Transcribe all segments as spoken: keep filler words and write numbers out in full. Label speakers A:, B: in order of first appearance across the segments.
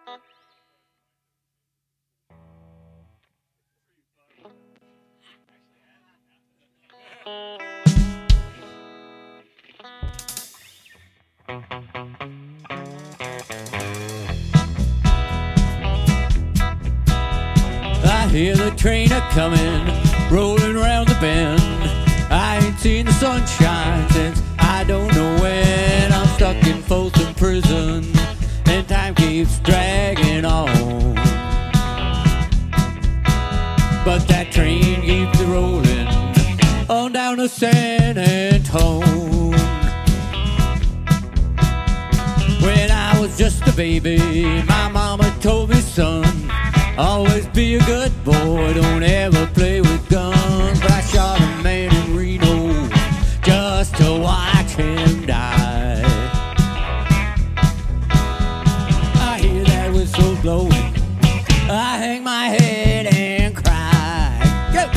A: I hear the train a-comin', rolling around the bend. I ain't seen the sunshine since I don't know when. I'm stuck in Folsom Prison, and time keeps dragging on. But that train keeps rolling on down to San Antone. When I was just a baby, my mama told me, son, always be a good boy, don't ever play with guns. But I shot a man in Reno just to watch him die. I hear that whistle blowing, I hang my head and cry. Go!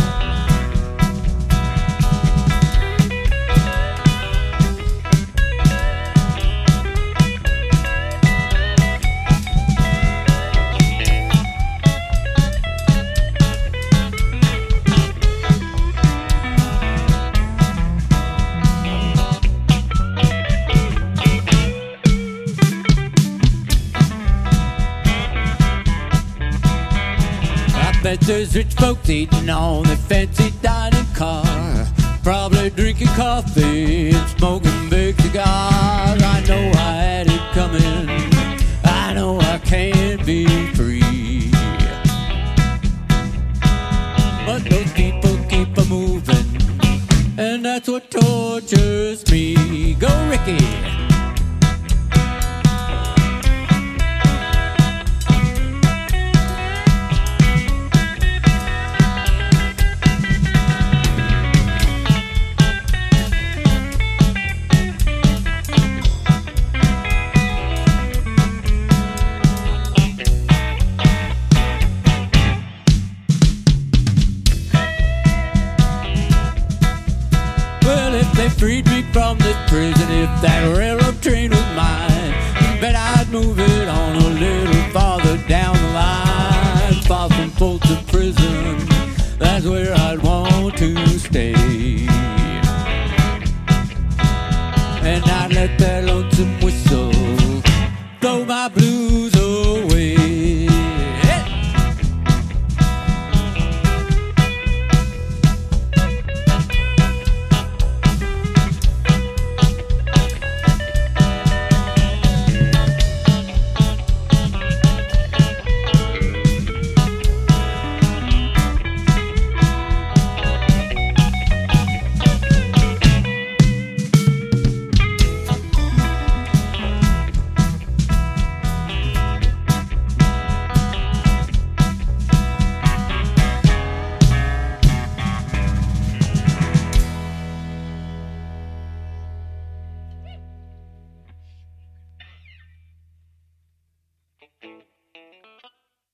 A: Bet there's rich folks eating on their fancy dining car, probably drinking coffee and smoking big cigars. I know I had it coming, I know I can't be free. But those people keep a moving, and that's what tortures me. Go Ricky! They freed me from this prison. If that railroad train was mine, bet I'd move it on a little farther down the line. Far from Folsom Prison, that's where I'd want to stay. And I'd let that lonesome whistle blow my blues